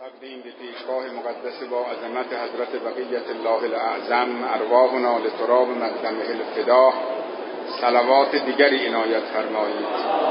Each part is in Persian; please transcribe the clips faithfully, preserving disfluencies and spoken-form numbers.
تقدیم به پیشگاه مقدس با عظمت حضرت بقیت الله الاعظم، ارواحنا لتراب مقدمه الفدا، صلوات دیگری عنایت فرمایید.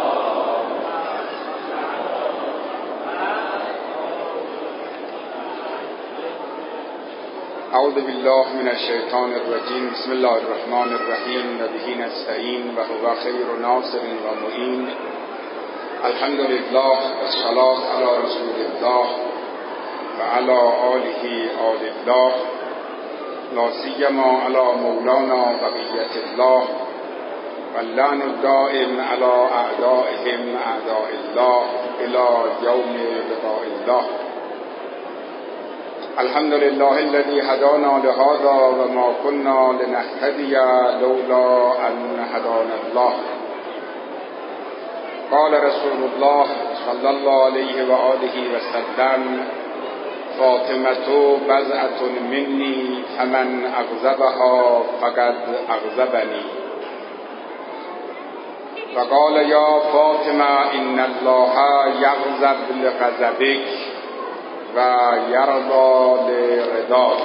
اعوذ بالله من الشیطان الرجیم. بسم الله الرحمن الرحیم. و به نستعین و هو خیر ناصر و معین. الحمد لله والصلاة علی رسول الله و علی آله آل الله، لا سیما علی مولانا بقیت الله و اللعن الدائم علی اعدائهم اعداء الله الی یوم لقاء الله. الحمد لله الذي هدانا لهذا و ما كنا لنهتدي لولا ان هدانا الله. قال رسول الله صلی الله علیه و آله و سلم: فاطمة بضعة مني فمن اغضبها فقد اغضبني. وقال یا فاطمة ان الله یغضب لغضبك و یرضا لرضاک.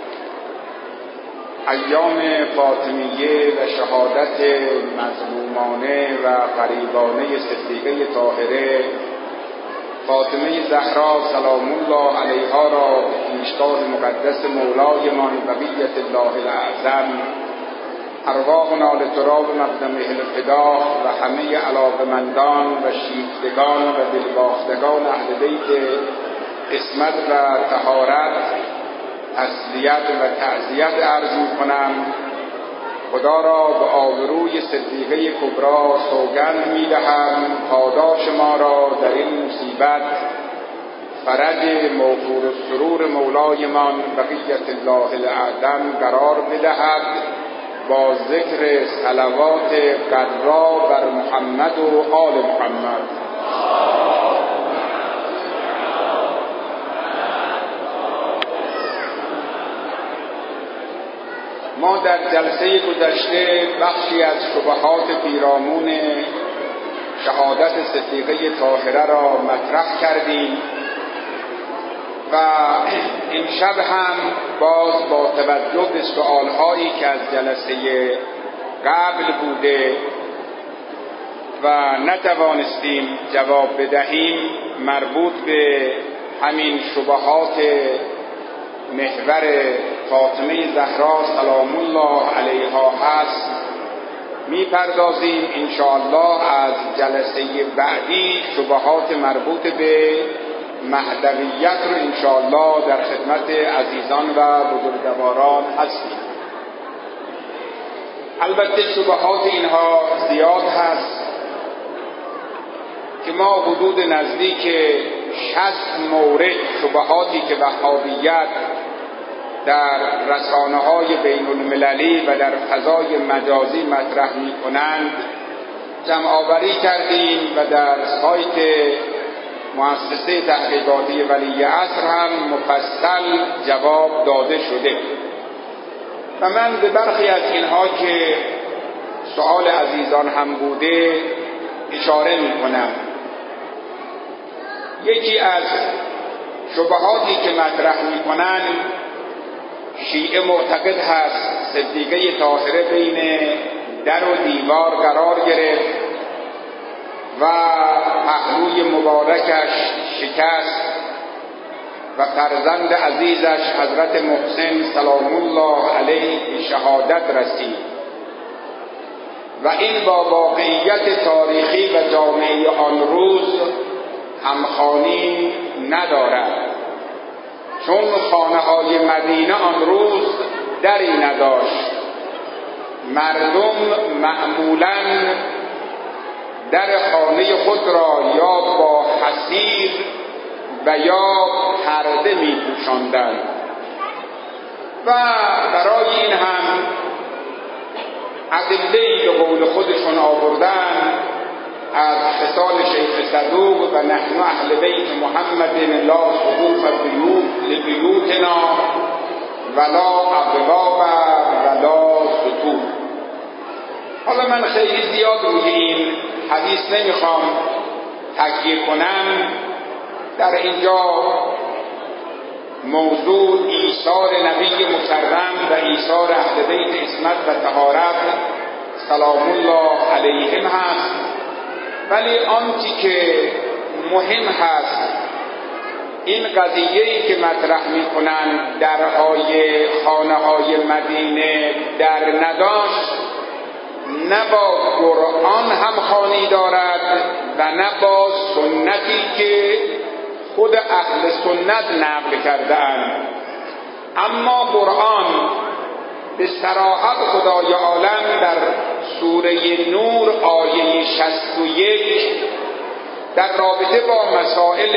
ایام فاطمیه و شهادت مظلومانه و غریبانه صدیقه طاهره فاطمه زهرا سلام الله علیها را به پیشگاه مقدس مولایمان بقیت الله الاعظم، ارواحنا لتراب مقدمه الفدا و همه علاقمندان و شیفتگان و دلباختگان اهل بیت عصمت و طهارت تسلیت و تعزیت عرض می‌کنم. خدا را به آبروی صدیقه کبری سوگند می‌دهم پاداش ما را در این مصیبت فرج موفور السرور مولایمان بقیت الله الاعظم قرار بدهد با ذکر صلوات قرا بر محمد و آل محمد. ما در جلسه گذشته بخشی از شبهات پیرامون شهادت صدیقه طاهره را مطرح کردیم و این شب هم باز با توجه به سؤالهایی که از جلسه قبل بوده و نتوانستیم جواب بدهیم مربوط به همین شبهات محور فاطمه زهرا سلام الله علیها هست میپردازیم. انشاءالله از جلسه بعدی شبهات مربوط به مهدویت رو انشاءالله در خدمت عزیزان و بزرگواران هستیم. البته شبهات اینها زیاد هست که ما حدود نزدیک شصت مورد شبهاتی که وهابیت در رسانه‌های بین المللی و در فضای مجازی مطرح می‌کنند جمع‌آوری کردیم و در سایت مؤسسه تحقیقاتی ولی عصر هم مفصل جواب داده شده و من به برخی از اینها که سؤال عزیزان هم بوده اشاره می‌کنم. یکی از شبهاتی که مطرح می‌کنند شیعه معتقد هست صدیقه طاهره بین در و دیوار قرار گرفت و پهلوی مبارکش شکست و فرزند عزیزش حضرت محسن سلام الله علیه به شهادت رسید و این با واقعیت تاریخی و جامعه آن روز همخوانی ندارد، چون خانه‌های مدینه آن روز دری نداشت. مردم معمولاً در خانه خود را یا با حصیر و یا پرده می‌پوشاندند و برای این هم ادله‌ای به قول خودشون آوردن از خصال شیخ صدوق و نحن اهل بیت محمد لا صفوف لبیوتنا ولا ابواب ولا سطور. حالا من خیلی زیاد روی این حدیث نمیخوام تکیه کنم. در اینجا موضوع ایثار نبی مکرم و ایثار اهل بیت عصمت و طهارت سلام الله علیهم هست، ولی آنچه که مهم هست این قضیه‌ای که مطرح می‌کنند درهای خانه‌های مدینه در نداشت، نه با قرآن هم خوانی دارد و نه با سنتی که خود اهل سنت نقل کرده‌اند. اما قرآن به صراحت خدای عالم در سوره نور آیه شصت و یک در رابطه با مسائل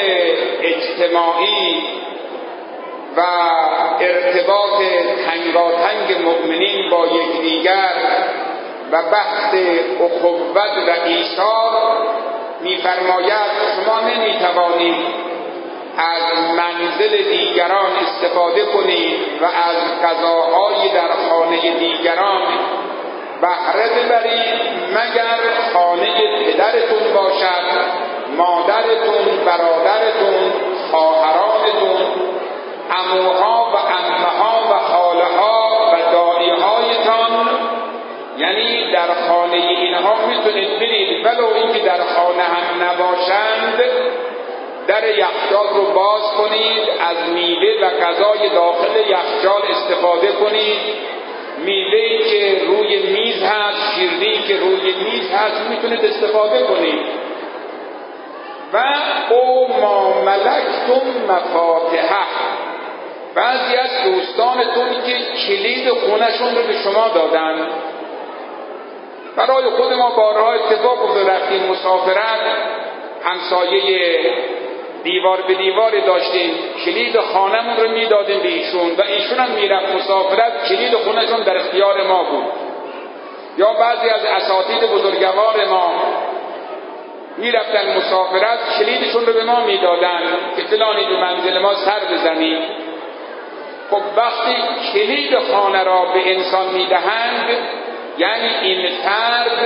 اجتماعی و ارتباط تنگاتنگ مؤمنین با یکدیگر و بحث اخوت و ایثار می‌فرماید شما نمی‌توانید از منزل دیگران استفاده کنید و از غذاهای در خانه دیگران بهره ببرید مگر خانه پدرتون باشد، مادرتون، برادرتون، خواهرانتون، عموها و عمه‌ها و خاله‌ها و دایه‌هایتان. یعنی در خانه اینها میتونید برید ولو اینکه در خانه هم نباشند، در یخچال رو باز کنید، از میوه و غذای داخل یخچال استفاده کنید. میوه‌ای که روی میز هست، شیرینی که روی میز هست میتونید استفاده کنید. و او ما ملکتم مفاتحه، بعضی از دوستانتون که کلید خونه‌شون رو به شما دادن. برای خود ما بارها اتفاق افتاده رفتیم مسافرت، همسایه دیوار به دیوار داشتیم، کلید خانه‌مون رو میدادیم به ایشون و ایشون هم میرفت مسافرت، کلید خونه‌شون در اختیار ما بود. یا بعضی از اساتید بزرگوار ما میرفتن مسافرت، کلیدشون رو به ما میدادن که فلانی تو منزل ما سر بزنید. خب وقتی کلید خانه را به انسان میدهند، یعنی این فرد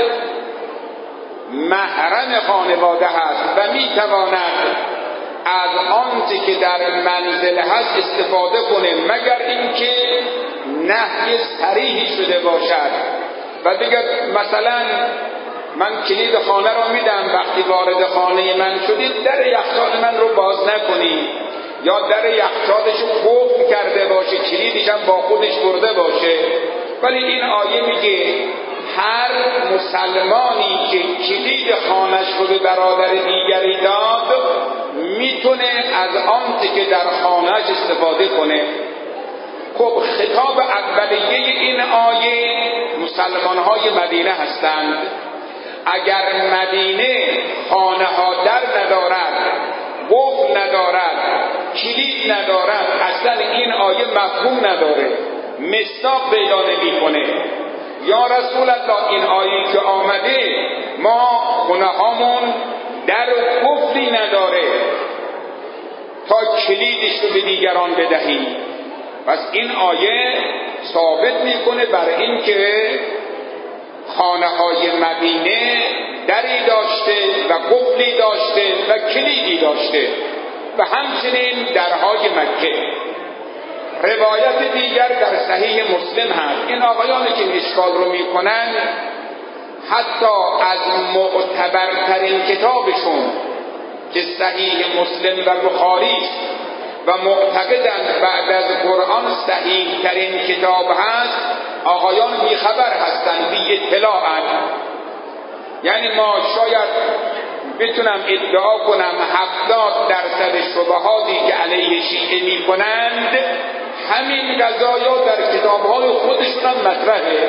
محرم خانواده هست و میتواند از آنچه که در منزل هست استفاده کنه مگر اینکه نهی صریحی شده باشد و بگه مثلا من کلید خانه را میدم، وقتی وارد خانه من شدید در یخچال من رو باز نکنید، یا در یخچالش رو قفل کرده باشه، کلیدش هم با خودش برده باشه. ولی این آیه میگه هر مسلمانی که کلید خانه‌اش رو به برادر دیگری داد میتونه از آنچه که در خانه‌اش استفاده کنه. خب خطاب اولیه این آیه مسلمان‌های مدینه هستند. اگر مدینه خانه ها در ندارد، قفل ندارد، کلید ندارد، اصلا این آیه مفهوم نداره، مصداق پیدا نمی‌کنه. یا رسول الله این آیه که آمده ما خونه هامون در قفلی نداره تا کلیدش رو به دیگران بدهیم. پس این آیه ثابت میکنه بر این که خانه های مدینه دری داشته و قفلی داشته و کلیدی داشته و همچنین درهای مکه. روایت دیگر در صحیح مسلم هست. این آقایانی که اشکال رو میکنن حتی از معتبرترین کتابشون که صحیح مسلم و بخاری و معتقدند بعد از قرآن صحیح ترین کتاب هست، آقایان بیخبر هستند، بی اطلاعند. یعنی ما شاید بتونم ادعا کنم هفتاد درصد شبهاتی که علیه شیعه می کنند همین قضایا در کتابهای خودشون هم مطرحه.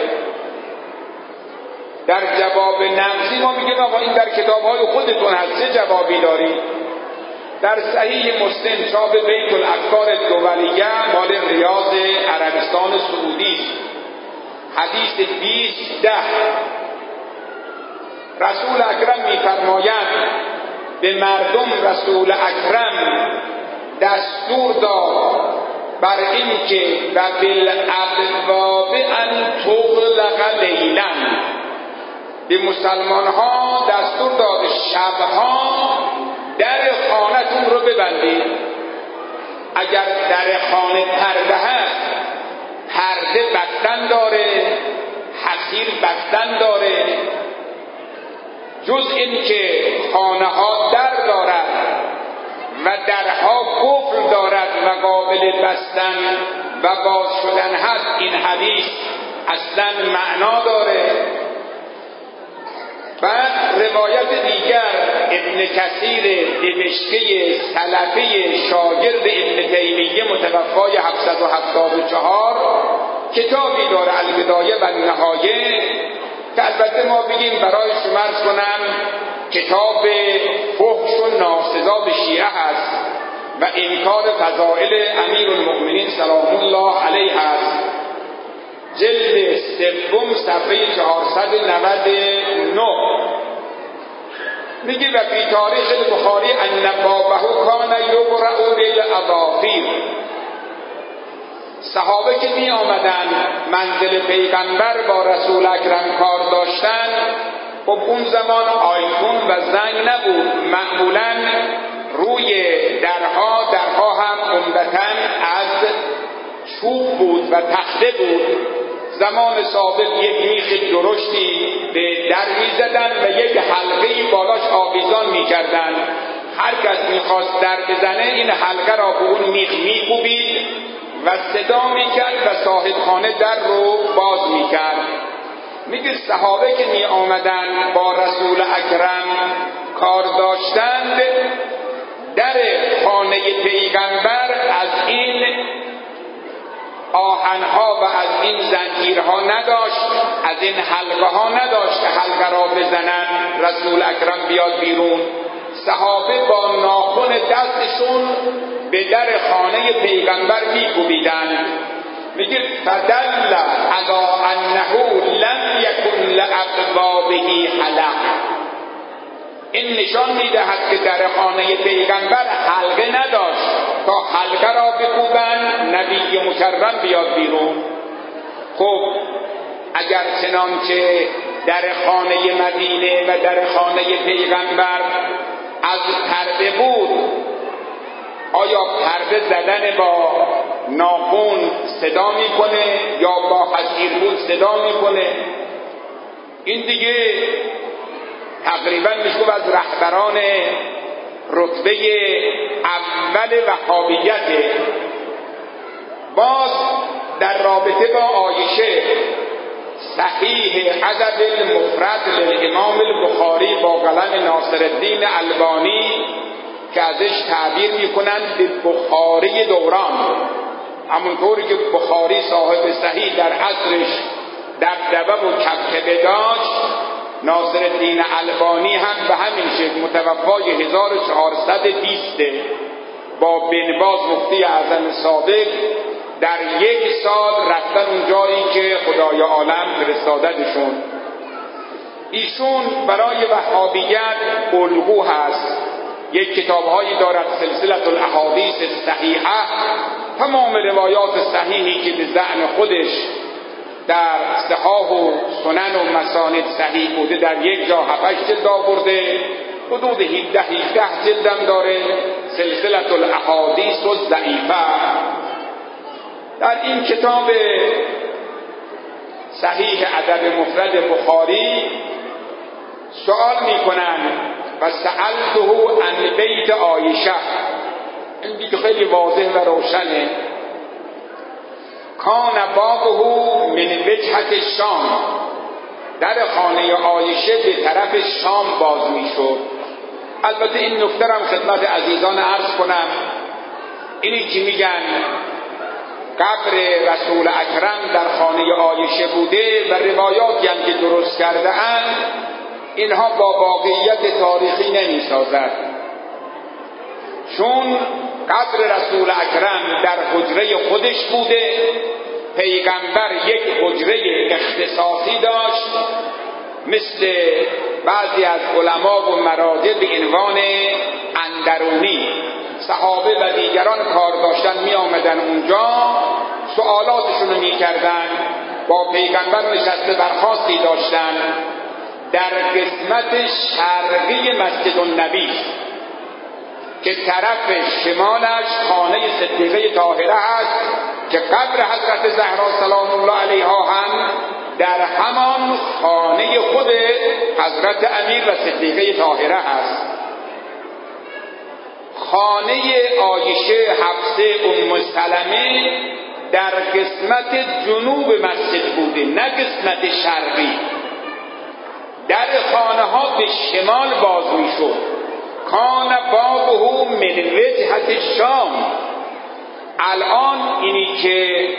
در جواب نقضی ما میگیم آقا این در کتابهای خودتون هست، چه جوابی دارید؟ در صحیح مسلم چاپ بیت الافکار دولیه مال ریاض عربستان سعودی، حدیث بیست ده، رسول اکرم میفرماید به مردم رسول اکرم دستور داد بر این که و بالابواب ان تغلق لیلا، به مسلمان ها دستور داد شبها در خانه‌تون رو ببندید. اگر در خانه پرده هست، پرده بستن داره، حصیر بستن داره. جز این که خانه ها در دارد و درها قفل دارد و قابل بستن و باز شدن هست، این حدیث اصلا معنا داره. بعد روایت دیگر ابن کثیر دمشقی سلفی شاگرد ابن تیمیه متوفای هفتصد و هفتاد و چهار کتابی داره البدایه و النهایه که البته ما بگیم برای شما عرض کنم کتاب فحش و ناسزا به شیعه هست و انکار فضائل امیرالمؤمنین سلام الله علیه هست. جلد سوم صفحه چهارصد و نود و نه میگه و فی تاریخ البخاری ان بابه کان یبرأ بالاظافیر. صحابه که می آمدن منزل پیغمبر با رسول اکرم کار داشتن، خب اون زمان آیفون و زنگ نبود، معمولا روی درها درها هم عمدتاً از چوب بود و تخته بود. زمان سابق یک میخ درشتی به در می زدن و یک حلقه‌ای بالاش آویزان می کردن. هر کس می خواست در بزنه این حلقه را به اون میخ می کوبید و صدا می کرد و صاحب خانه در رو باز می کرد. میگه صحابه که می آمدن با رسول اکرم کار داشتند، در خانه پیغمبر از این آهنها و از این زنجیرها نداشت، از این حلقه ها نداشت که حلقه را بزنن رسول اکرم بیاد بیرون. صحابه با ناخن دستشون به در خانه پیغمبر میکوبیدند. میگه فدل علی انه لم یکن لابوابه حلق. این نشان میدهد که در خانه پیغمبر حلقه نداشت تا حلقه را بکوبند نبی مکرم بیاد بیرون. خب اگر چنانچه در خانه مدینه و در خانه پیغمبر از پرده بود، آیا پرده زدن با ناخن صدا میکنه یا با حصیر بود صدا میکنه؟ این دیگه تقریبا میشه از رهبران رتبه اول وهابیت. باز در رابطه با عایشه صحیح ادب المفرد للامام البخاری با قلم ناصرالدین البانی که ازش تعبیر میکنن به بخاری دوران، همونطوری که بخاری صاحب صحیح در عصرش دبدبه و کبکبه داشت، ناصرالدین البانی هم به همین شکل متوفای هزار و چهارصد و بیست با بن باز مفتی اعظم سابق در یک سال رفتن اون جایی که خدای عالم فرستادتشون. ایشون برای وهابیت الگو هست. یک کتابهایی دارد سلسله الاحادیث صحیحه، تمام روایات صحیحی که به زعم خودش در صحاح و سنن و مساند صحیح بوده در یک جا هفت جلد آورده، حدود هجده هجده جلدم داره سلسله الاحادیث و ضعیفه. در این کتاب صحیح ادب مفرد بخاری سوال میکنن و سألته عن بیت عایشه. این دیگه خیلی واضح و روشنه. کان بابه من وجهت الشام، در خانه عایشه به طرف شام باز میشد. البته این نکته هم خدمت عزیزان عرض کنم، اینی که میگن قبر رسول اکرم در خانه عایشه بوده و روایاتی هم که درست کرده اند، اینها با واقعیت تاریخی نمی سازد. چون قبر رسول اکرم در حجره خودش بوده، پیغمبر یک حجره اختصاصی داشت، مثل بعضی از علما و مراجع به عنوان اندرونی. صحابه و دیگران کار داشتن می آمدن اونجا، سوالاتشون رو می کردن، با پیغمبر نشسته برخاستی داشتن. در قسمت شرقی مسجد النبی که طرف شمالش خانه صدیقه زهرا سلام الله علیها هم در همان خانه خود حضرت امیر و صدیقه طاهره هست. خانه عایشه حفصه ام سلمه در قسمت جنوب مسجد بوده، نه قسمت شرقی. در خانه ها به شمال باز می شد. کان بابه من وجهت شام. الان اینی که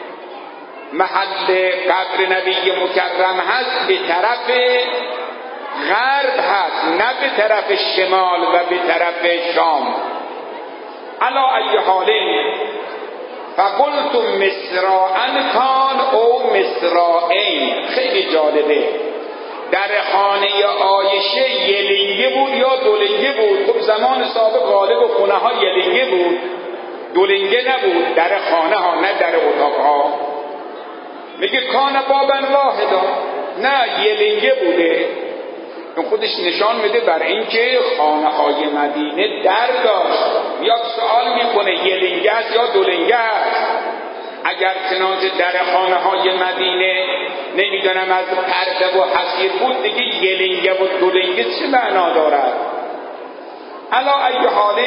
محل قبر نبی مکرم هست به طرف غرب هست، نه به طرف شمال و به طرف شام. علا ای حال فقلت مصراعا کان او مصراعین. خیلی جالبه، در خانه عایشه یلنگه بود یا دولنگه بود؟ خب زمان سابق غالب خونه ها یلنگه بود، دولنگه نبود. در خانه ها نه در اتاق ها. میگه کان بابن واحدا، نه یلنگه بوده. این خودش نشان میده بر اینکه خانه های مدینه در داشت. یا سوال میکنه یلنگه است یا دولنگه است؟ اگر چنانچه در خانه های مدینه نمیدونم از پرده و حصیر بود، دیگه یلنگه و دولنگه چه معنا دارد؟ علا ای حال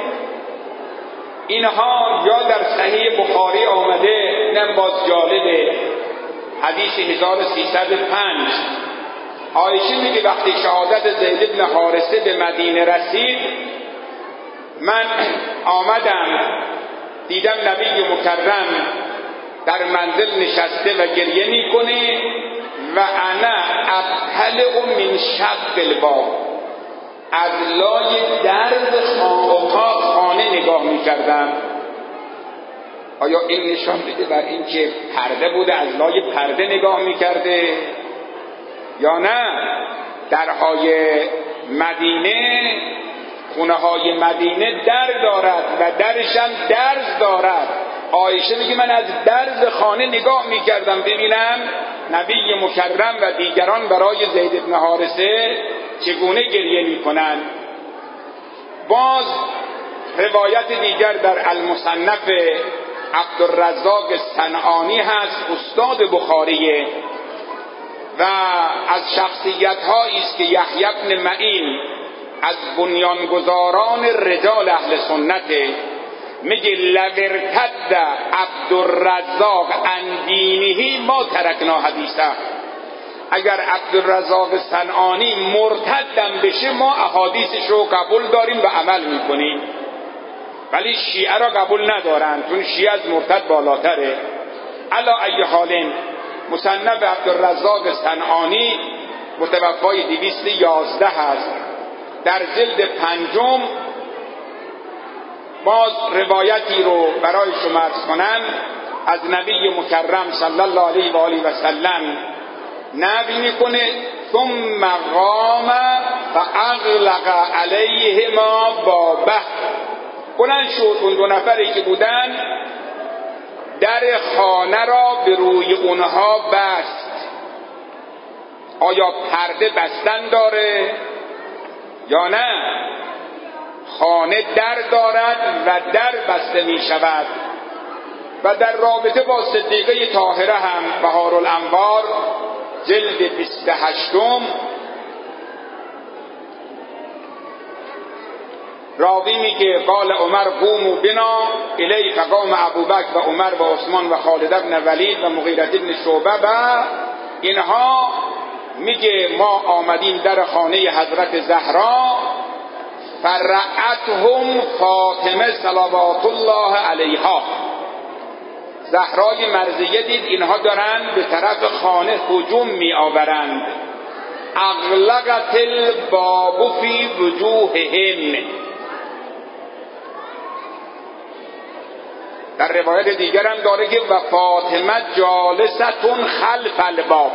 اینها یا در صحیح بخاری آمده، اینم باز جالبه، حدیث هزار و سیصد و پنج. عایشه میگه وقتی شهادت زید بن حارثه به مدینه رسید، من آمدم دیدم نبی مکرم در منزل نشسته و گریه میکنه و انا اطلع من شق الباب، از لای درز اتاق خانه نگاه میکردم. آیا این نشان میده بر این که پرده بوده، از لای پرده نگاه میکرده یا نه؟ درهای مدینه، خونه های مدینه در دارد و درش هم درز دارد. عایشه میگه من از درز خانه نگاه میکردم ببینم نبی مکرم و دیگران برای زید بن حارثه چگونه گریه میکنند. باز روایت دیگر در المصنف عبدالرزاق صنعانی هست، استاد بخاریه و از شخصیت هایی است که یحیی بن معین از بنیانگذاران رجال اهل سنته. میگه لو ارتد عبدالرزاق عن دینه ما ترکنا حدیثه. اگر عبدالرزاق صنعانی مرتدم بشه ما احادیثش رو قبول داریم و عمل میکنیم، ولی شیعه را قبول ندارن چون شیعه از مرتد بالاتره. علا ای حال مصنف عبدالرزاق صنعانی متوفای دویست و یازده هست. در جلد پنجم باز روایتی رو برای شما عرض کنم از نبی مکرم صلی الله علیه و آله و سلم نبی میکنه ثم قام فاغلق علیهما بابه. بلند شد، اون دو نفری که بودن در خانه را به روی اونها بست. آیا پرده بستن داره یا نه؟ خانه در دارد و در بسته می شود. و در رابطه با صدیقه طاهره هم بهارالانوار جلد بیست و هشتم راوی میگه قال عمر قوموا بنا الی، فقام ابوبکر و عمر و عثمان و خالد بن ولید و مغیره بن شعبه و اینها. میگه ما آمدیم در خانه حضرت زهرا، فرعتهم فاطمه صلوات الله علیها. زهرای مرضیه دید اینها دارن به طرف خانه هجوم می آورند. اغلقت الباب فی وجوههم. در روایت دیگر هم داره که و فاطمه جالستون خلف الباب.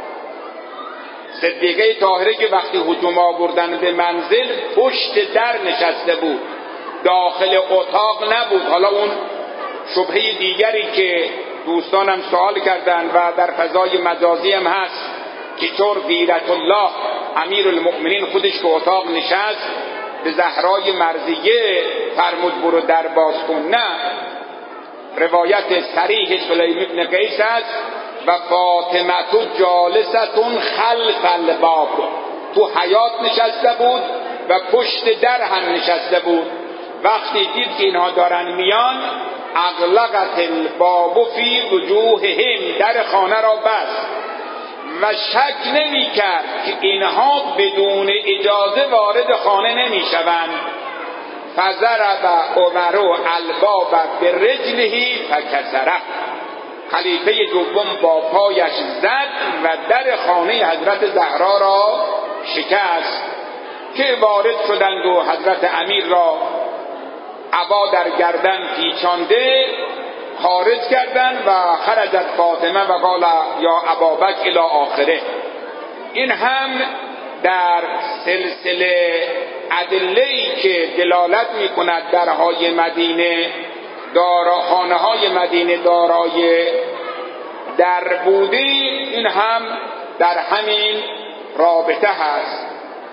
صدیقه طاهره که وقتی هجوم آوردن به منزل پشت در نشسته بود، داخل اتاق نبود. حالا اون شبهه دیگری که دوستانم سوال کردن و در فضای مجازی هم هست که چور غیرت الله امیر المؤمنین خودش که اتاق نشست به زهرای مرضیه فرمود برو در باز کن. نه، روایت صریح سلیم بن قیس است و فاطمه تو جالستون خلف الباب، تو حیاط نشسته بود و پشت در هم نشسته بود. وقتی دید که اینها دارن میان، اغلقت الباب فی وجوههم، در خانه را بست و شک نمی کرد که اینها بدون اجازه وارد خانه نمی شوند. فضرب عمر الباب برجله فکسره، خلیفه دوم با پایش زد و در خانه حضرت زهرا را شکست که وارد شدند و حضرت امیر را عبا در گردن پیچانده خارج کردند و خرجت فاطمه و قال یا ابابکر الی آخره. این هم در سلسله ادله‌ای که دلالت می‌کند درهای مدینه دارا خانه های مدینه دارای در بوده، این هم در همین رابطه هست.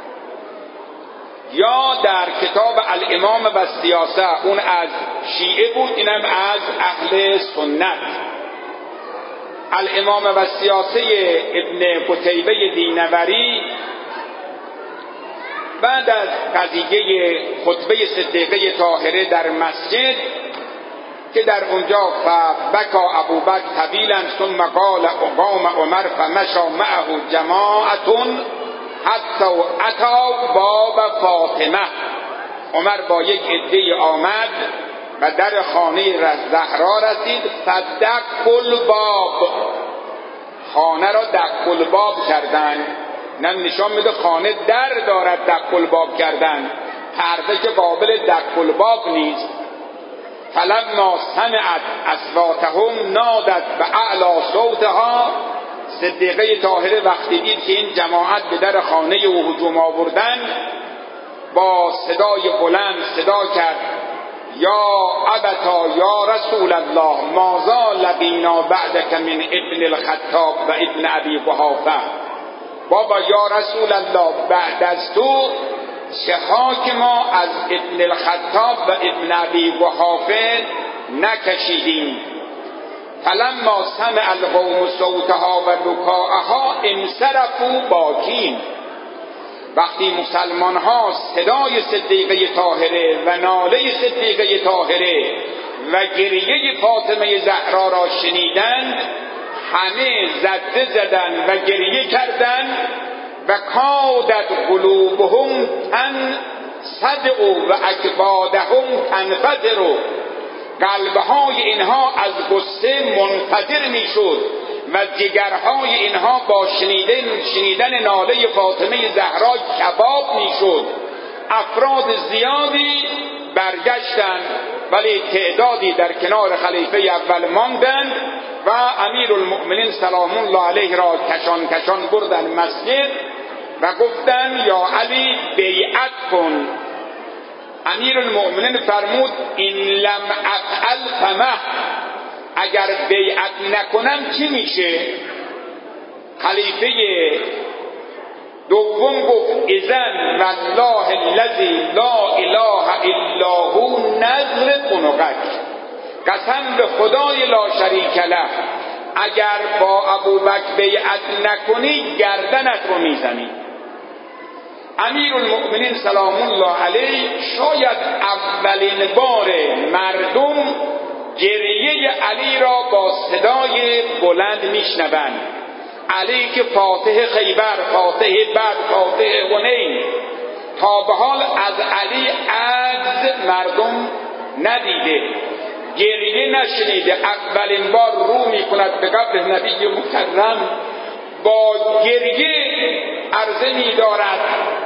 یا در کتاب الامام و سیاسه، اون از شیعه بود، اینم از اهل سنت. الامام و سیاسه ابن قتیبه دینوری بعد از قضیه خطبه صدیقه طاهره در مسجد که در اونجا فبکا ابوبکر طویلا ثم قال قام عمر فمشى معه جماعة حتی اتا باب فاطمه، عمر با یک عده آمد و در خانه زهرا رسید. فدق الباب، خانه را دق الباب کردند. نم نشان میده خانه در دارد دق الباب کردن، پرده که قابل دق الباب نیست. فلما سمعت اصواتهم نادت و اعلی صوتها، صدیقه طاهره وقتی دید که این جماعت به در خانه او هجوم آوردن، با صدای بلند صدا کرد یا ابتا یا رسول الله ماذا لقینا بعدک من ابن الخطاب و ابن ابی قحافه، بابا یا رسول الله بعد از تو چه خاک ما از ابن الخطاب و ابن ابی قحافه نکشیدیم. فلما سمع القوم صوتها و بکاءها انصرفوا باکین، وقتی مسلمان ها صدای صدیقه طاهره و ناله صدیقه طاهره و گریه فاطمه زهرا را شنیدند، همه زده زدند و گریه کردند و کادت قلوبهم تنصدع و اکبادهم تنفجر، قلبهای اینها از غصه منفجر میشد و جگرهای اینها با شنیدن شنیدن ناله فاطمه زهرا کباب میشد. افراد زیادی برگشتند ولی تعدادی در کنار خلیفه اول ماندند و امیر المؤمنین سلام الله علیه را کشان کشان بردن مسجد و گفتند یا علی بیعت کن. امیر المؤمنین فرمود این لم افعل فمه، اگر بیعت نکنم چی میشه؟ خلیفه دوم گفت اذن والله الذی لا اله الا هو نظر قنقک، قسم به خدای لا شریک له اگر با ابوبکر بیعت نکنی گردنت رو میزنی. امیر المؤمنین سلام الله علیه شاید اولین بار مردم گریه علی را با صدای بلند میشنوند. علی که فاتح خیبر، فاتح بدر، فاتح حنین، تا به حال از علی عجز مردم ندیده، گریه نشنیده. اولین بار رو میکند به قبر نبی مکرم، با گریه عرضه می‌دارد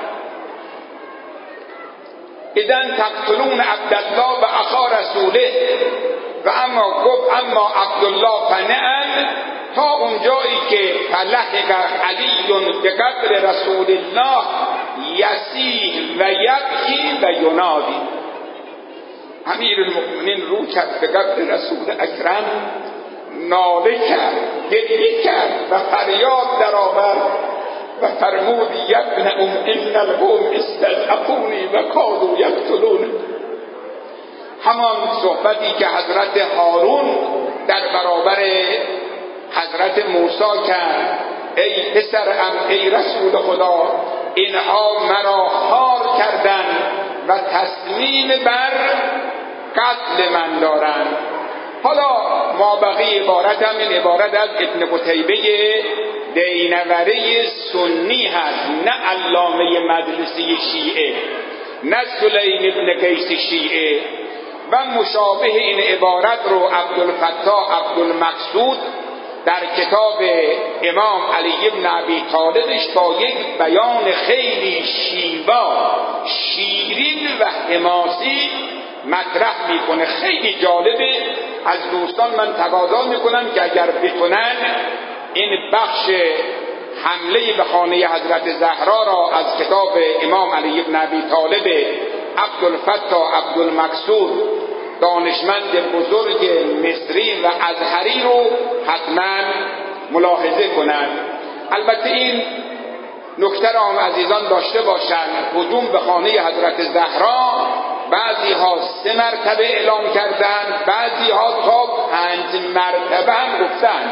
اذن تقتلون عبدالله و اخا رسوله و اما گفت اما عبدالله فنعم، تا اونجایی که فلحق علی به قبر رسول الله یسیح و یبکی و ینادی. امیر المؤمنین رو کرد به قبر رسول اکرم، ناله کرد، گریه کرد و فریاد در آورد و فرمود یبن ام ان القوم استضعفونی و کادوا یقتلون. همان صحبتی که حضرت هارون در برابر حضرت موسی کرد: ای پسرم، ای رسول خدا، اینها مرا خوار کردند و تصمیم بر قتل من دارند. حالا ما بقیه عبارت هم این عبارت از ابن قتیبه دینوره سنی هست، نه علامه مدرسه شیعه، نه سلیم ابن قیس شیعه. و مشابه این عبارت رو عبدالفتاح عبدالمقصود در کتاب امام علی ابن ابی طالبش با یک بیان خیلی شیوا، شیرین و حماسی مطرح میکنه. خیلی جالبه. از دوستان من تقاضا میکنم که اگر بتونن این بخش حمله به خانه حضرت زهرا را از کتاب امام علی ابن ابی طالب عبدالفتاح عبدالمقصود، دانشمند بزرگ مصری و ازهری رو حتما ملاحظه کنند. البته این نکته را هم عزیزان داشته باشند: هجوم به خانه حضرت زهرا بعضی ها سه مرتبه اعلام کردند، بعضی ها تا پنج مرتبه هم گفتند.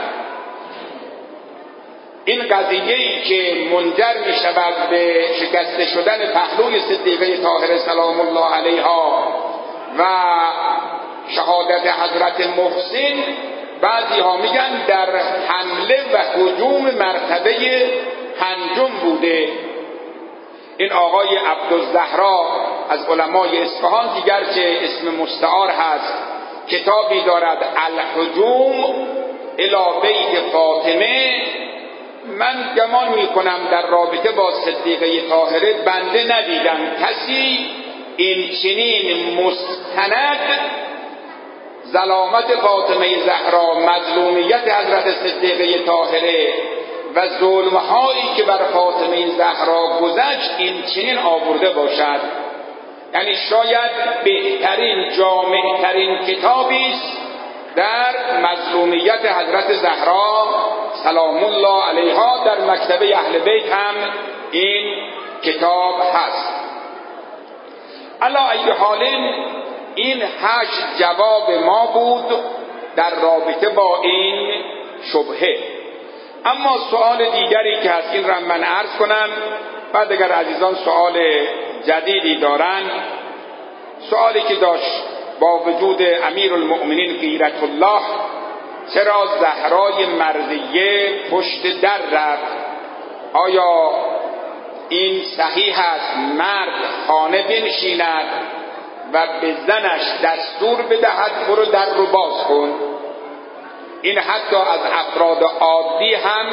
این قضیه‌ای که منجر می شود به شکسته شدن پهلوی صدیقه طاهره سلام الله علیها و شهادت حضرت محسن، بعضی ها میگن در حمله و هجوم مرتبه پنجم بوده. این آقای عبدالزهرا از علمای اصفهان، دیگر که اسم مستعار هست، کتابی دارد الهجوم الی بیت فاطمه. من گمان میکنم در رابطه با صدیقه طاهره بنده ندیدم کسی این چنین مستند ظلامت فاطمه زهرا، مظلومیت حضرت صدیقه طاهره و ظلمهایی که بر فاطمه زهرا گذشت این چنین آورده باشد. یعنی شاید بهترین، جامعترین کتابی است در مظلومیت حضرت زهرا سلام الله علیها. در مکتبه اهل بیت هم این کتاب هست. علی ای حال این هشت جواب ما بود در رابطه با این شبهه. اما سوال دیگری که هست این را من عرض کنم، بعد اگر عزیزان سوال جدیدی دارن. سوالی که داشت: با وجود امیرالمؤمنین غیرت الله چرا زهرای مرضیه پشت در رفت؟ آیا این صحیح است مرد خانه بنشیند و به زنش دستور بدهد برو در رو باز کن؟ این حتی از افراد عادی هم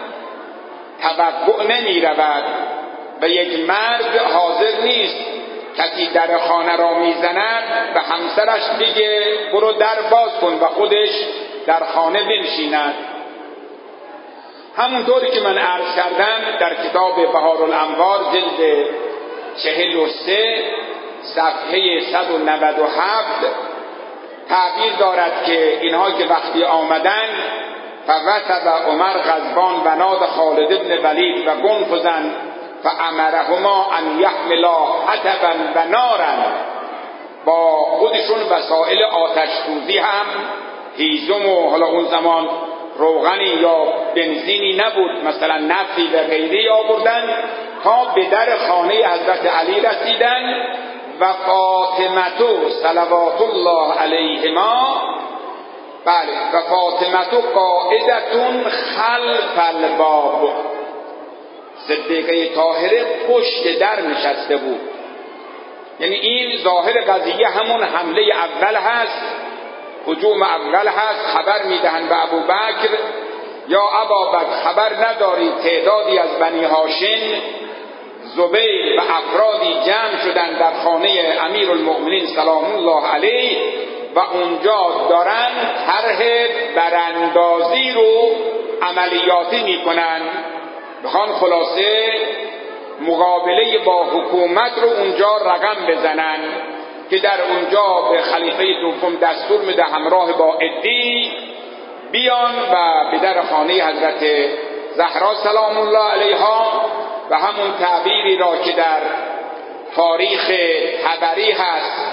توقع نمی رود و یک مرد حاضر نیست کسی در خانه را میزند و همسرش بگه برو در باز کن و خودش در خانه بنشیند. همونطوری که من عرض کردم در کتاب بهارالانوار جلد چهل و سه صفحه صد و نود و هفت تعبیر دارد که اینها که وقتی آمدن فوثب عمر غضبان و ناد خالد ابن ولید و گنفذن فامرهما ان یحملا حطبا و نارا. با خودشون وسایل آتش سوزی هم، هیزم و حالا اون زمان روغنی یا بنزینی نبود، مثلا نفتی و غیری آوردن تا به در خانه حضرت علی رسیدن و فاطمه صلوات الله علیهما، بله، و فاطمه قاعدتون خلف الباب، صدیقه طاهره پشت در نشسته بود. یعنی این ظاهر قضیه همون حمله اول هست، هجوم اول هست. خبر میدهند به ابو بکر یا ابابکر خبر نداری تعدادی از بنی هاشم، زبیر و افرادی جمع شدن در خانه امیرالمؤمنین سلام الله علیه و اونجا دارن طرح براندازی رو عملیاتی میکنن، بخوان خلاصه مقابله با حکومت رو اونجا رقم بزنن که در اونجا به خلیفه دوم دستور میده همراه با عدی بیان و به در خانه حضرت زهرا سلام الله علیها و همون تعبیری را که در تاریخ طبری هست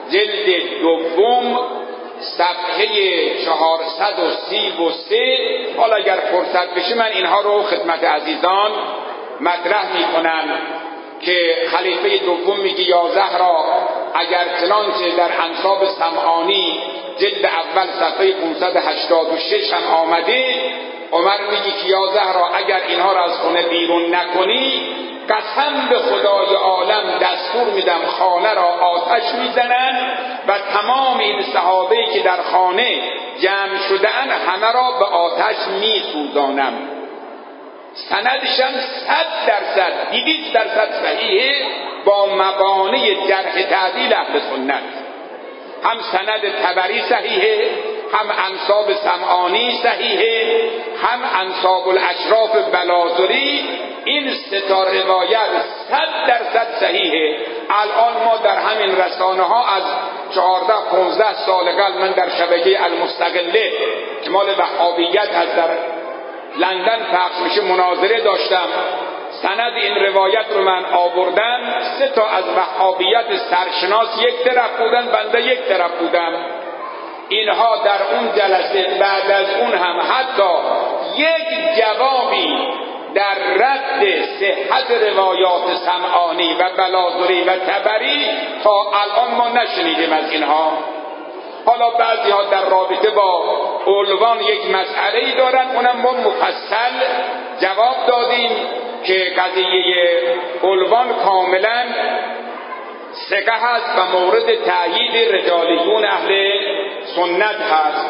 جلد دوم صفحه چهارصد و سی و سه. حالا اگر فرصت بشه من اینها رو خدمت عزیزان مطرح میکنم که خلیفه دوم میگه یا زهرا اگر چنانچه در انساب سمعانی جلد اول صفحه پانصد و هشتاد و شش هم آمده، عمر میگه که یا زهرا اگر اینها را از خونه بیرون نکنی قسم به خدای عالم دستور میدم خانه را آتش میزنن و تمام این صحابه‌ای که در خانه جمع شدن همه را به آتش میسوزانم. سندشم صد درصد دویست درصد صحیحه با مبانی جرح تعدیل اهل سنت. هم سند طبری صحیحه، هم انساب سمعانی صحیحه، هم انساب الاشراف بلازری. این سه تا روایت صد درصد صحیحه. الان ما در همین رسانه ها از چهارده پانزده سال قبل من در شبکه المستقله که مال وهابیت از در لندن پخش میشه مناظره داشتم. سند این روایت رو من آوردم. سه تا از وهابیت سرشناس یک طرف بودن، بنده یک طرف بودم. اینها در اون جلسه بعد از اون هم حتی یک جوابی در رد صحت روایات سمعانی و بلازری و طبری تا الان ما نشنیدیم از اینها. حالا بعضی ها در رابطه با عنوان یک مسئله‌ای دارن، اونم ما مفصل جواب دادیم که قضیه عنوان کاملا ثقه هست و مورد تأیید رجالیون اهل سنت هست.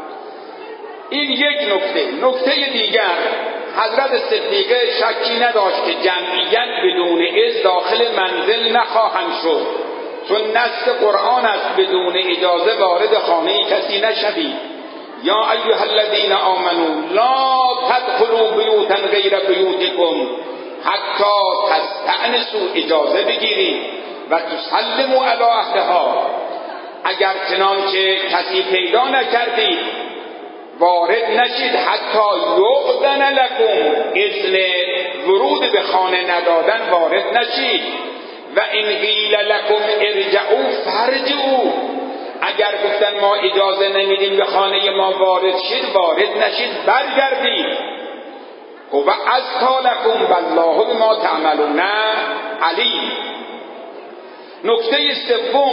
این یک نکته. نکته دیگر، حضرت صدیقه شکی نداشت که جمعیت بدون اذن داخل منزل نخواهند شد، چون نص قرآن است بدون اجازه وارد خانه کسی نشوید. یا ایها الذین آمنوا لا تدخلوا بیوتا غیر بیوتکم حتی تستأنسوا، اجازه بگیرید و تسلموا علی اهلها. اگر چنانچه کسی پیدا نکردید وارد نشید حتی یؤذن لکم، اذن ورود به خانه ندادن وارد نشید. و این قیل لکم ارجعوا فارجعوا، اگر گفتن ما اجازه نمیدیم به خانه ما وارد شید وارد نشید برگردید. و ازکی لکم والله بما تعملون علیم. نکته سوم،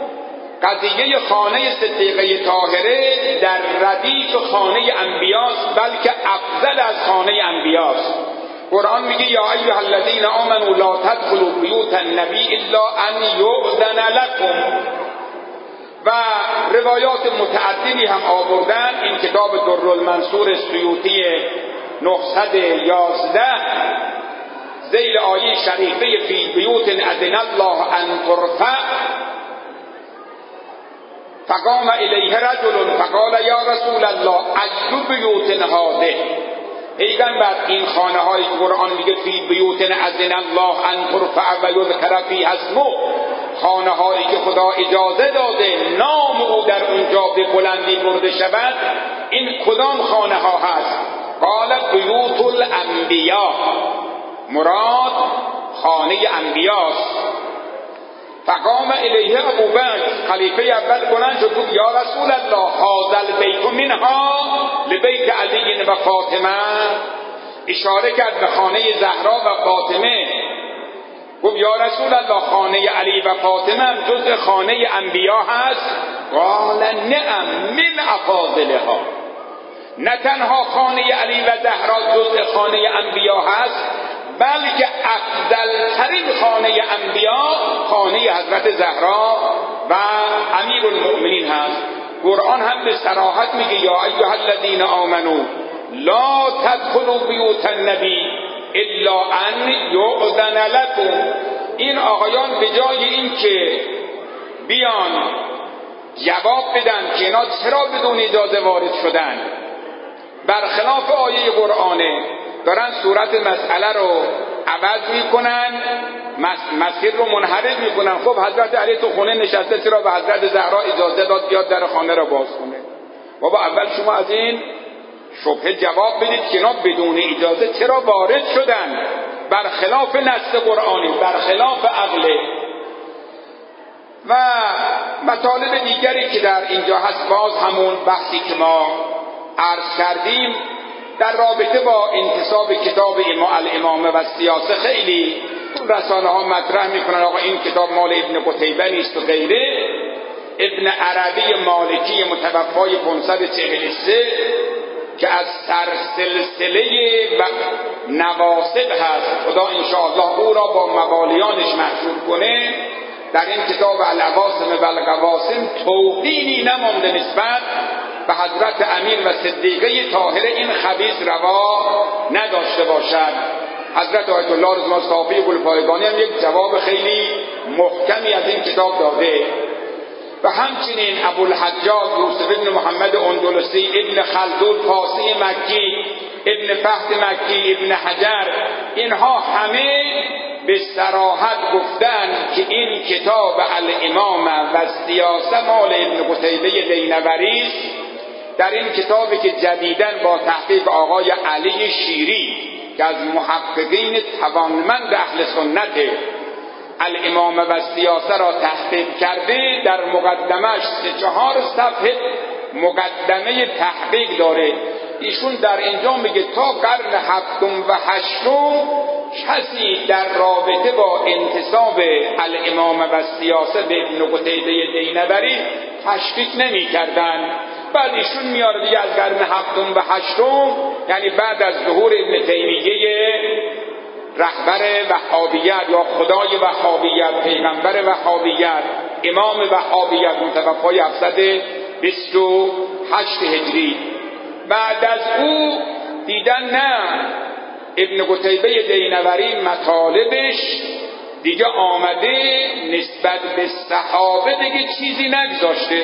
قضیه خانه صدیقه طاهره در ردیف خانه انبیاست، بلکه افضل از خانه انبیاست. قرآن میگه یا ایها الذین آمنوا لا تدخلوا بیوت النبی الا ان یؤذن لکم. و روایات متعددی هم آوردن. این کتاب در المنصور سیوطی نهصد و یازده ذیل آیه شریفه فی بیوت اذن الله ان ترفع فقام الیه رجل فقال یا رسول الله ای بیوت هذه. پیغمبر این خانه های قرآن میگه فی بیوت اذن الله ان ترفع و یذکر فیها اسمه، خانه هایی که خدا اجازه داده نام او در اونجا به بلندی برده شود، این کدام خانه ها هست؟ قال بیوت الانبیاء، مراد خانه انبیاست. فقام الیه ابوبکر، خلیفه اول بلند شد گفت یا رسول الله هذا البیت منها لبیت علی و فاطمه. اشاره کرد به خانه زهرا و فاطمه. گفت یا رسول الله خانه علی و فاطمه هم جزء خانه انبیا هست؟ قال نعم من افاضلها. نه تنها خانه علی و زهرا جزء خانه انبیا هست، بلکه افضل ترین خانه انبیا خانه حضرت زهرا و امیر المؤمنین هست. قرآن هم به صراحت میگه یا ایها الذین آمنوا لا تدخلوا بیوت النبی الا ان یؤذن لکم. این آقایان به جای این که بیان جواب بدن که اینا چرا بدون اجازه وارد شدن، برخلاف آیه قرآنه دارن صورت مسئله رو عوض میکنن، مسیر رو منحرف میکنن. خب حضرت علی تو خونه نشسته، چرا به حضرت زهرا اجازه داد بیاد در خانه را باز کنه؟ بابا اول شما از این شبهه جواب بدید که اینا بدون اجازه چرا وارد شدن، برخلاف نص قرآنی، برخلاف عقله. و مطالب دیگری که در اینجا هست، باز همون بحثی که ما عرض کردیم در رابطه با انتساب کتاب الامامه و سیاسه، خیلی رسانه ها مطرح میکنن آقا این کتاب مال ابن قتیبه نیست و غیره. ابن عربی مالکی متوفای پانصد و چهل و سه که از سرسلسله و نواسب هست، خدا انشاءالله او را با موالیانش محشور کنه، در این کتاب العواصم و القواسم توهینی نمانده نسبت به حضرت امیر و صدیقه طاهره این خبیث روا نداشته باشد. حضرت آیت الله رضوان صافی گلپایگانی هم یک جواب خیلی محکمی از این کتاب داده. و همچنین ابوالحجاج یوسف ابن محمد اندلسی، ابن خلدون پاسی مکی، ابن فهد مکی، ابن حجر، اینها همه به صراحت گفتن که این کتاب الامامه و سیاسه مال ابن قتیبه دینوری است. در این کتابی که جدیداً با تحقیق آقای علی شیری که از محققین توانمند اهل سنت الامامه و سیاسه را تحقیق کرده، در مقدمش سه چهار صفحه مقدمه تحقیق داره. ایشون در اینجا میگه تا قرن هفتم و هشتم کسی در رابطه با انتساب الامامه و سیاسه به ابن قتیبه دینوری تشکیک نمی کردن. بعد ایشون میاره دیگه از قرن هفتم و هشتم، یعنی بعد از ظهور ابن تیمیه رهبر وهابیت یا خدای وهابیت، پیغمبر وهابیت، امام وهابیت متوفای هفتصد و بیست و هشت هجری، بعد از او دیدن نه ابن قتیبه دینوری مطالبش دیگه آمده نسبت به صحابه دیگه چیزی نگذاشته.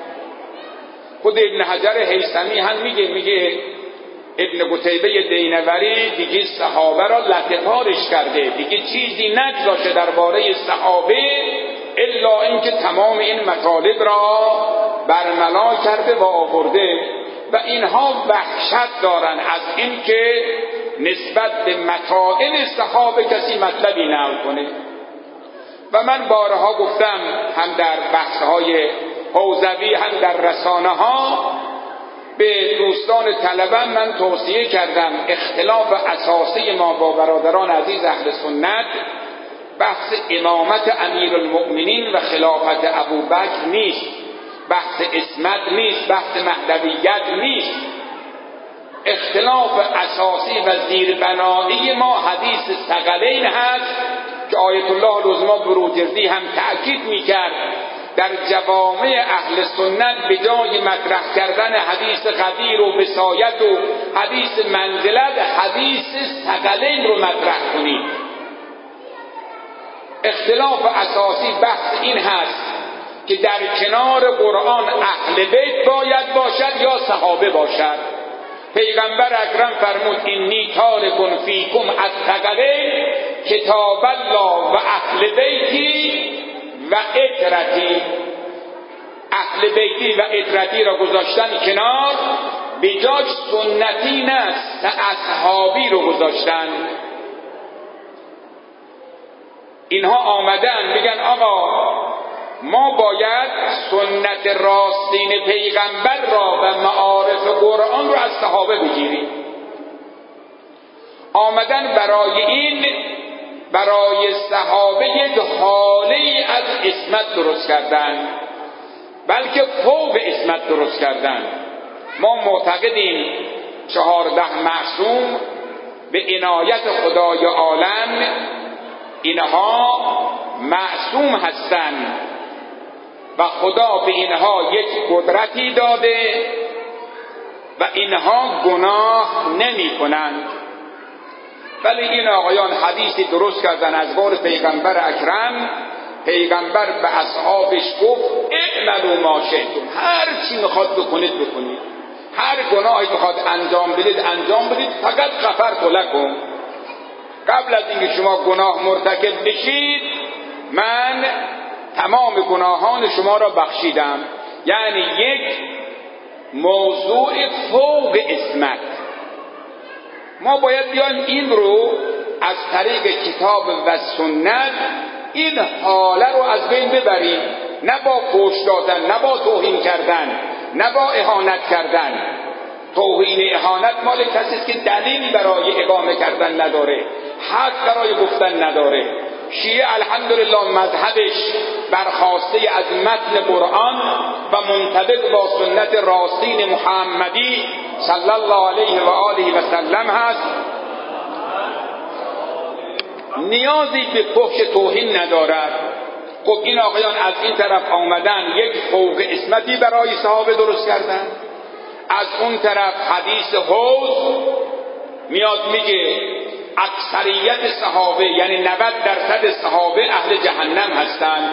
خود ابن حجر هیثمی هم میگه میگه ابن قتیبه دینوری دیگه صحابه را لطه‌پارش کرده، دیگه چیزی نگذاشته درباره صحابه الا اینکه تمام این مطالب را برملا کرده و آورده. و اینها وحشت دارن از اینکه نسبت به مطالب صحابه کسی مطلبی نقل کنه. و من بارها گفتم هم در بحث‌های حوزوی هم در رسانه ها به دوستان طلبه من توصیه کردم اختلاف اساسی ما با برادران عزیز اهل سنت بحث امامت امیرالمؤمنین و خلافت ابوبکر نیست، بحث عصمت نیست، بحث مهدویت نیست. اختلاف اساسی و زیربنایی ما حدیث ثقلین هست که آیت الله العظمی بروجردی هم تأکید میکرد در جوامع اهل سنت به جای مطرح کردن حدیث غدیر و وصایت و حدیث منزلت، حدیث ثقلین رو مطرح کنید. اختلاف اساسی بحث این هست که در کنار قرآن اهل بیت باید باشد یا صحابه باشد. پیغمبر اکرم فرمود اینی تارکن فیکم الثقلین کتاب الله و اهل بیتی و اطرتی. اهل بیتی و اطرتی را گذاشتن کنار، به جاش سنتی نه اصحابی رو گذاشتن. اینها آمدن میگن آقا ما باید سنت راستین پیغمبر را و معارف قرآن رو از صحابه بگیریم. آمدن برای این برای صحابه یک حاله از عصمت درست کردن، بلکه فوق عصمت درست کردن. ما معتقدیم چهارده معصوم به عنایت خدای عالم اینها معصوم هستند و خدا به اینها یک قدرتی داده و اینها گناه نمی کنند. ولی این آقایان حدیثی درست کردن از قول پیغمبر اکرم. پیغمبر به اصحابش گفت اعملوا ما شئتم، هر چی میخواد بکنید بکنید، هر گناهی بخواد انجام بدید انجام بدید، فقط غفرت لکم، قبل از اینکه شما گناه مرتکب بشید من تمام گناهان شما را بخشیدم. یعنی یک موضوع فوق عصمت. ما باید بیایم این رو از طریق کتاب و سنت این حاله رو از بین ببریم، نه با فحش دادن، نه با توهین کردن، نه با اهانت کردن. توهین اهانت مال کسی است که دلیلی برای اقامه کردن نداره، حق برای گفتن نداره. شیعه الحمدلله مذهبش برخواسته از متن قرآن و منطبق با سنت راستین محمدی صلی الله علیه و آله و سلم هست. نیازی به فحش توهین ندارد. خب این آقایان از این طرف آمدن یک فوق اسمتی برای صحابه درست کردن، از اون طرف حدیث حوض میاد میگه اکثریت صحابه یعنی نود درصد صحابه اهل جهنم هستند.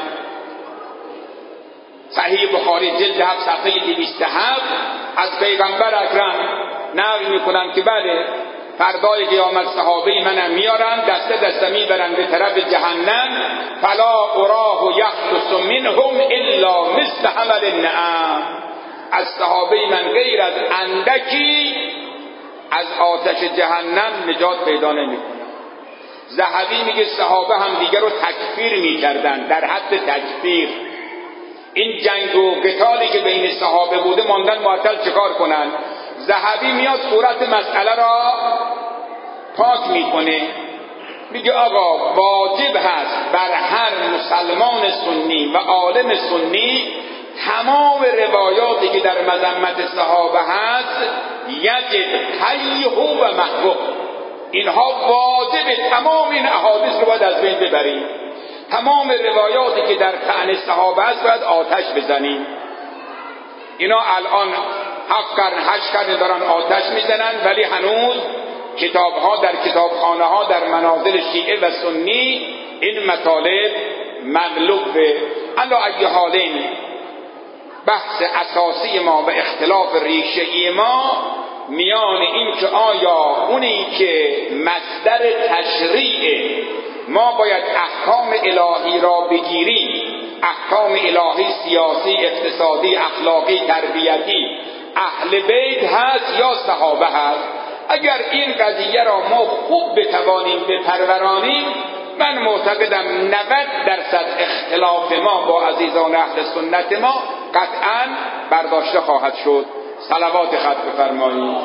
صحیح بخاری جلد هفت صفحه دویست و هفت از پیغمبر اکرم نقل میکنن که بله فردای قیامت صحابه منم میارن دسته دسته میبرن به طرف جهنم، فلا اراه یخلص منهم الا مثل حمل النعم. از صحابه من غیر از اندکی از آتش جهنم نجات پیدا نمیکنه. ذهبی میگه صحابه هم دیگر رو تکفیر میکردن، در حد تکفیر. این جنگ و قتالی که بین صحابه بوده ماندن معطل چکار کنن؟ ذهبی میاد صورت مسئله را پاک میکنه، میگه آقا واجب هست بر هر مسلمان سنی و عالم سنی تمام روایاتی که در مذمت صحابه هست یجب حیه و محوه، اینها واجب، تمام این احادیث رو باید از بین ببریم. تمام روایاتی که در طعن صحابه هست باید آتش بزنیم. اینا الان هفت قرن هشت قرن دارن آتش میزنن، ولی هنوز کتاب ها در کتابخانه ها در منازل شیعه و سنی این مطالب مغلوبه. علی ای حالین بحث اساسی ما و اختلاف ریشه‌ای ما میان این که آیا اونی که مصدر تشریع ما باید احکام الهی را بگیریم، احکام الهی سیاسی، اقتصادی، اخلاقی، تربیتی، اهل بیت هست یا صحابه هست. اگر این قضیه را ما خوب بتوانیم بپرورانیم، من معتقدم نود درصد اختلاف ما با عزیزان اهل سنت ما قطعا برداشته خواهد شد. صلوات خط بفرمایید.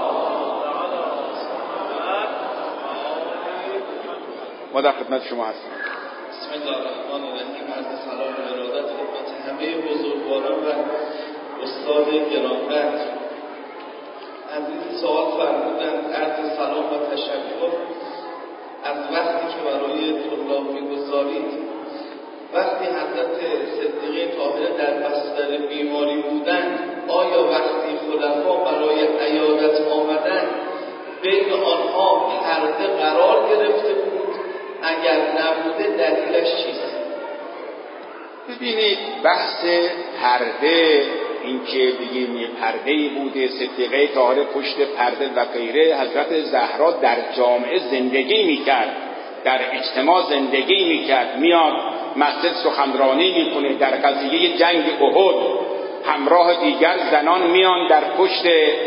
ما در خدمت شما هستیم. بسم الله الرحمن الرحیم. عرض سلام و ارادت خدمت همه بزرگواران و استاد گرانقدر. عزیز سوال فرمودند عرض سلام و تشکر از وقتی که برای طلاب می‌گذارید. وقتی حضرت صدیقه طاهره در بستر بیماری بودند، آیا وقتی خلفا برای عیادت آمدند بین آنها پرده قرار گرفته بود؟ اگر نبوده دلیلش چیست؟ ببینید بحث پرده، این که بگیم یه پرده‌ای بوده، صدیقه طاهره پشت پرده و غیره، حضرت زهرا در جامعه زندگی میکرد، در اجتماع زندگی میکرد، میاد مسجد سخنرانی میکنه، در قضیه جنگ احد همراه دیگر زنان میان در پشت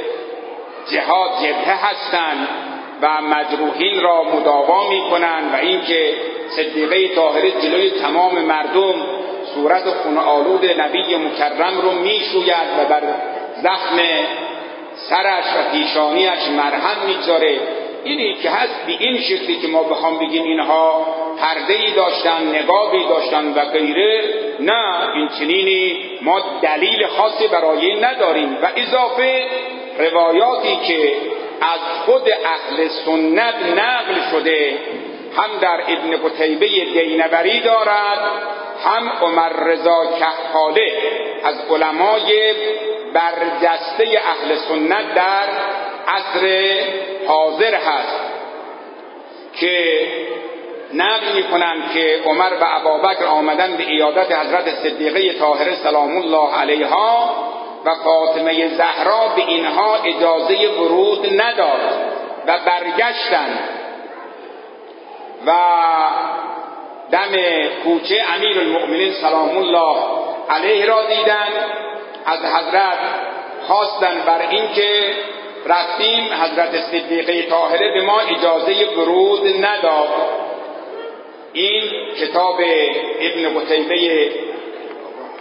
جهاد جبهه هستند و مجروحین را مداوا میکنند و اینکه صدیقه طاهره جلوی تمام مردم صورت خون‌آلود نبی مکرم رو میشوید و بر زخم سرش و پیشانیش مرهم میگذاره. اینی که هست به این شکلی که ما بخوام بگیم اینها پرده‌ای داشتن، نقابی داشتن و غیره، نه، این چنینی ما دلیل خاصی برای این نداریم. و اضافه روایاتی که از خود اهل سنت نقل شده هم در ابن قتیبه دینوری دارد، هم عمر رضا کحاله از علمای برجسته اهل سنت در عصر حاضر هست که نقل می‌کنند که عمر و ابوبکر آمدن به عیادت حضرت صدیقه طاهره سلام الله علیها و فاطمه زهرا به اینها اجازه ورود نداد و برگشتند و دم کوچه امیرالمؤمنین سلام الله علیه را دیدند. از حضرت خواستند بر این که رفتیم حضرت صدیقه طاهره به ما اجازه ورود نداد. این کتاب ابن قتیبه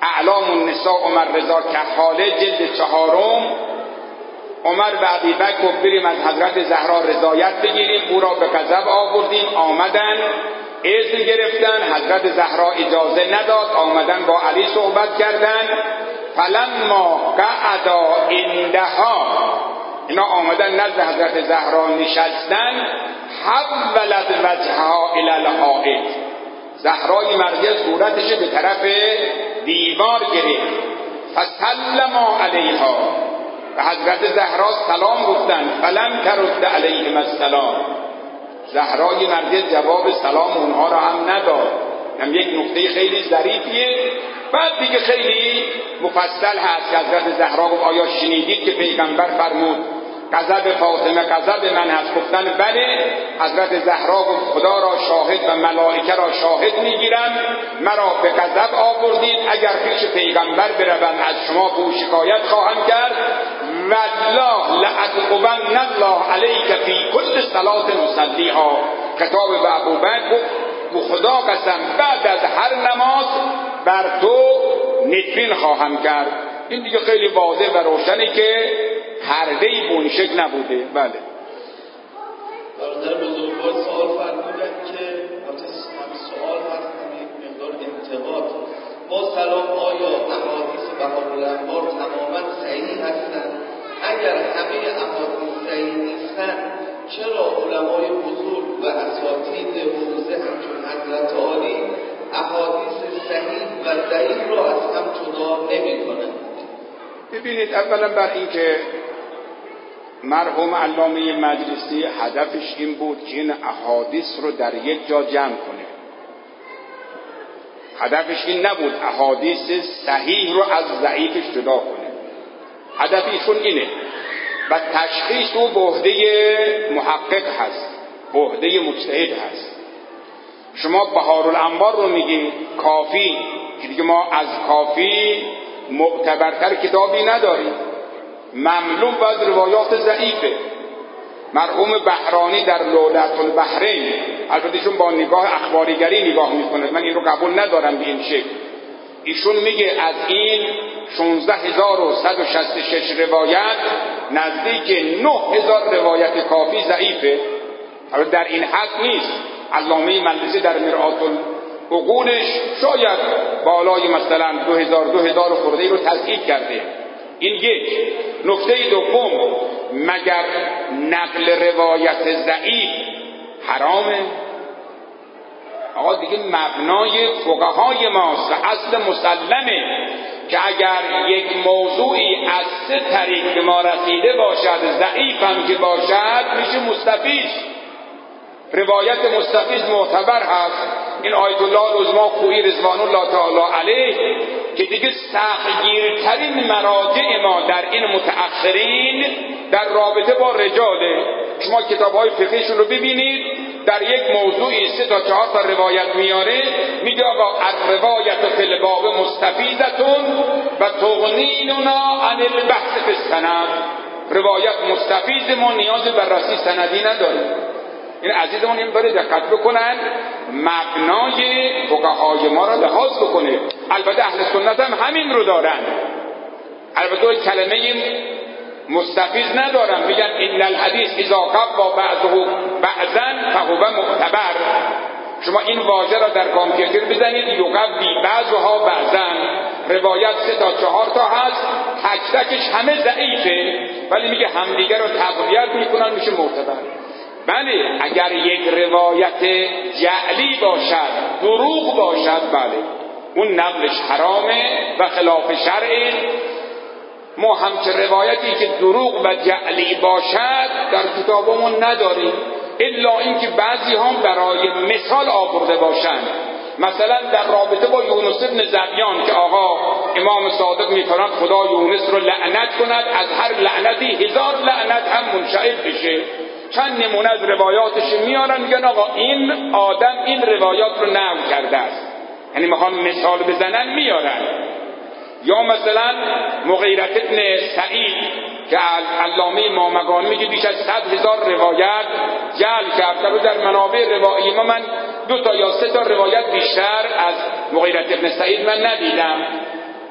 اعلام النساء عمر رضا کحاله جلد چهارم، عمر و ابوبکر گفت بریم از حضرت زهرا رضایت بگیریم، او را به غضب آوردیم، آمدن اذن گرفتن، حضرت زهرا اجازه نداد، آمدن با علی صحبت کردن. فلما قعدا عندها، اینا آمدن نزد حضرت زهرا نشستن، حولت وجهها الی الحائط، زهرای مرضیه صورتش به طرف دیوار گرفت. فسلما علیها، و حضرت زهرا سلام گفتند. فلم ترد علیهم السلام، زهرای مرضیه جواب سلام اونها را هم نداد. هم یک نکته خیلی ظریفیه. بعد دیگه خیلی مفصل هست که حضرت زهرا گفت آیا شنیدید که پیغمبر فرمود غضب فاطمه غضب من هست؟ گفتن بله. حضرت زهرا گفت خدا را شاهد و ملائکه را شاهد میگیرم، مرا به غضب آوردید، اگر پیش پیغمبر بروم از شما به او شکایت خواهم کرد. والله لأدعون الله علیک فی کل صلاة نصلیها، خطاب به ابوبکر گفت به خدا قسم بعد از هر نماز بر تو نفرین خواهم کرد. این دیگه خیلی واضح و روشنه که پرده‌ای به اون شکل نبوده. بله. برادر بزرگوار سوال فرمودن که همین سوال هست، همین یک مقدار انتقاد. با سلام آیا احادیث بهارالانوار تماما صحیح هستند؟ اگر همه احادیث صحیح نیستند چرا علمای بزرگ و اساتید حوزه همچون حضرت عالی احادیث صحیح و ضعیف را از هم جدا نمی‌کنند؟ ببینید، اولا بر این که مرحوم علامه مجلسی هدفش این بود که این احادیث رو در یک جا جمع کنه. هدفش این نبود احادیث صحیح رو از ضعیفش جدا کنه. هدفشون اینه و تشخیص او به عهده محقق هست، به عهده مجتهد هست. شما بهارالانوار رو میگی کافی، که دیگه ما از کافی معتبرتر کتابی نداریم، مملو از روایات ضعیفه. مرحوم بهرانی در لولت البحرین، البته ایشون با نگاه اخباریگری نگاه میکنه، من این رو قبول ندارم به این شکل. ایشون میگه از این شانزده هزار و صد و شصت و شش روایت نزدیک نه هزار روایت کافی ضعیفه. حالا در این حد نیست. علامه مجلسی در مرآت العقولش شاید بالای مثلا دو هزار دو هزار خورده رو تضعیف کرده. این یک. نکته دوم، مگر نقل روایت ضعیف حرامه؟ آقا دیگه مبنای فقهای ماست و اصل مسلمه که اگر یک موضوعی از سه طریق به ما رسیده باشد، ضعیف هم که باشد، میشه مستفیض. روایت مستفیض معتبر هست. این آیت الله العظمی خویی رضوان الله تعالی علیه که دیگه سختگیرترین مراجع ما در این متأخرین در رابطه با رجاله. شما کتاب‌های فقهیشون رو ببینید، در یک موضوعی سه تا چهار تا روایت میاره، میگه آقا الروایت فی الباب مستفیضتون و تغنیننا عن البحث فی السند. روایت مستفیض، ما نیاز به بررسی سندی نداریم. این عزیزمون این باره دقت بکنن، مبنای فقهای ما را لحاظ بکنه. البته اهل سنت هم همین رو دارن، البته کلمه مستفیض ندارن، میگن ان الحدیث اذا قوا بعضه بعضا فهو معتبر. شما این واژه را در کامپیوتر بزنید، یقوی بعضها بعضا، روایت سه تا چهار تا هست، تک تکش همه ضعیفه، ولی میگه همدیگه رو تقویت میکنن، میشه معتبر. بله، اگر یک روایت جعلی باشد، دروغ باشد، بله اون نقلش حرامه و خلاف شرعه. ما همچه روایتی که دروغ و جعلی باشد در کتابمون نداریم، الا اینکه بعضی هم برای مثال آورده باشند. مثلا در رابطه با یونس ابن زبیان که آقا امام صادق میفرماید خدا یونس رو لعنت کند، از هر لعنتی هزار لعنت هم منشعب بشه. چند نمونه از روایاتش میارن، میگن آقا این آدم این روایات رو نقل کرده است، یعنی میخوان مثال بزنن میارن. یا مثلا مغیرة ابن سعید که علامه مامگانی میگه بیش از صد هزار روایت جعل کرده رو در منابع روایی ما من دو تا یا سه تا روایت بیشتر از مغیرة ابن سعید من ندیدم.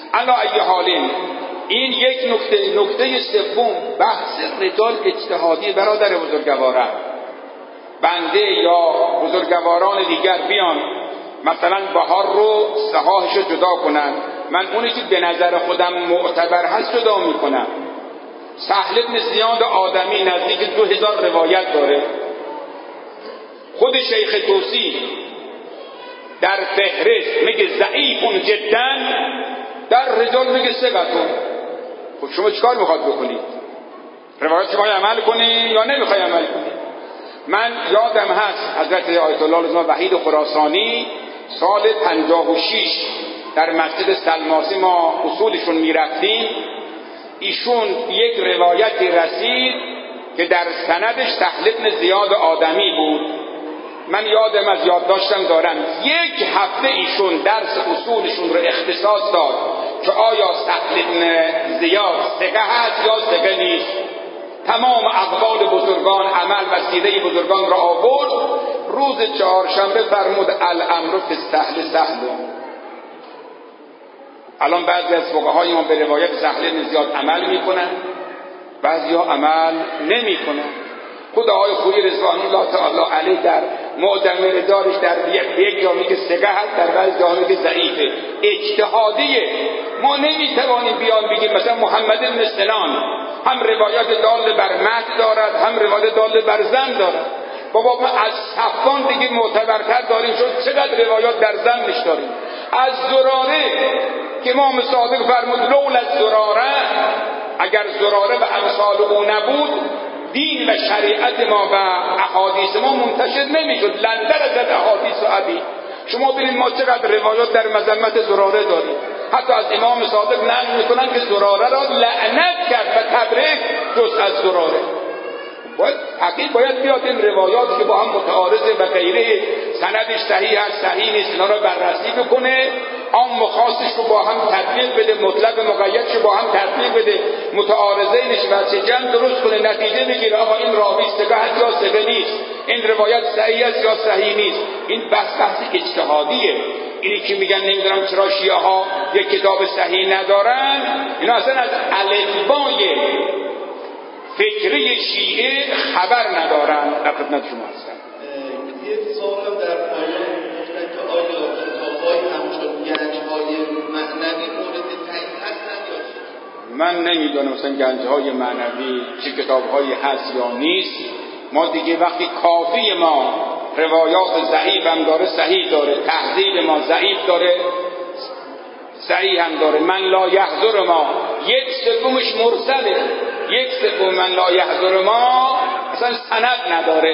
علی ای حالین. این یک نکته. نکته سوم بحث رجال اجتهادی. برادر بزرگواران، بنده یا بزرگواران دیگر بیان مثلا بهار رو صحاحش رو جدا کنن، من اونی که به نظر خودم معتبر هست جدا میکنم. سهل بن زیاد آدمی نزدیک دو هزار روایت داره. خود شیخ توسی در فهرست میگه ضعیف جدا، در رجال میگه ثقتون. خب شما چیکار میخواد بکنید؟ روایت شما عمل کنی یا نمیخوای عمل کنی؟ من یادم هست حضرت آیت الله لزما وحید خراسانی سال پنجاه و شش در مسجد سلماسی ما اصولشون میرفتیم، ایشون یک روایتی رسید که در سندش سهل بن زیاد آدمی بود. من یادم از یادداشتم دارم یک هفته ایشون درس اصولشون رو اختصاص داد که آیا سهل بن زیاد ثقه هست یا ثقه نیست. تمام اقوال بزرگان، عمل و سیره بزرگان را آورد. روز چهارشنبه فرمود الامر فی السهل سهل. الان بعضی از فقهای ما به روایت سهل بن زیاد عمل میکنن، بعضی ها عمل نمیکنن. خود آقای خویی رضوان الله تعالی علیه در معتمر دارش در یک جا میگه ثقه هست، در بعضی جا میگه ضعیفه. اجتهادیه. ما نمیتوانیم بیان بگیم مثلا محمد بن سنان هم روایت دال بر متن دارد هم روایت دال بر زن دارد. بابا ما از صفان دیگه معتبرتر داریم، شد چقدر روایات در زنش داریم. از زراره که امام صادق فرمود لول از زراره، اگر زراره و امثال او نبود دین و شریعت ما و احادیث ما منتشر نمیشد. لندر از احادیث و ابی. شما ببینید ما چقدر روایات در مذمت زراره داریم. حتی از امام صادق نقل میکنن که زراره را لعنت کرد و تبریک جز از زراره. باید حقیقت باید بیاد این روایات که با هم متعارضه و غیره، سندش صحیح است صحیح نیست، اینا را بررسی بکنه، عام و خاصش رو با هم تطبیق بده، مطلق و مقیدش رو با هم تطبیق بده، متعارضینش و جمع درست کنه، نتیجه بگیره آقا این راوی ثقه است یا ثقه نیست، این روایت صحیح است یا صحیح نیست. این بحث بحث اجتهادیه. اینی که میگن نمیدونم چرا شیعه ها یک کتاب صحیح ندارن، اینا اصلا از الفبای فکری شیعه خبر ندارن. در خدمت شما هستم. یک سوالم در پایان گفتن که آیا کتاب‌های همچون گنج‌های معنوی مورد تایید هستند یا چه؟ من نمیدونم مثلا گنج‌های معنوی چه کتاب‌هایی هست یا نیست. ما دیگه وقتی کافی ما روایات ضعیف هم داره صحیح داره، تهذیب ما ضعیف داره صحیح هم داره، من لا یحضر ما یک سومش مرسله، یک سوم من لا یحضر ما اصلا سند نداره.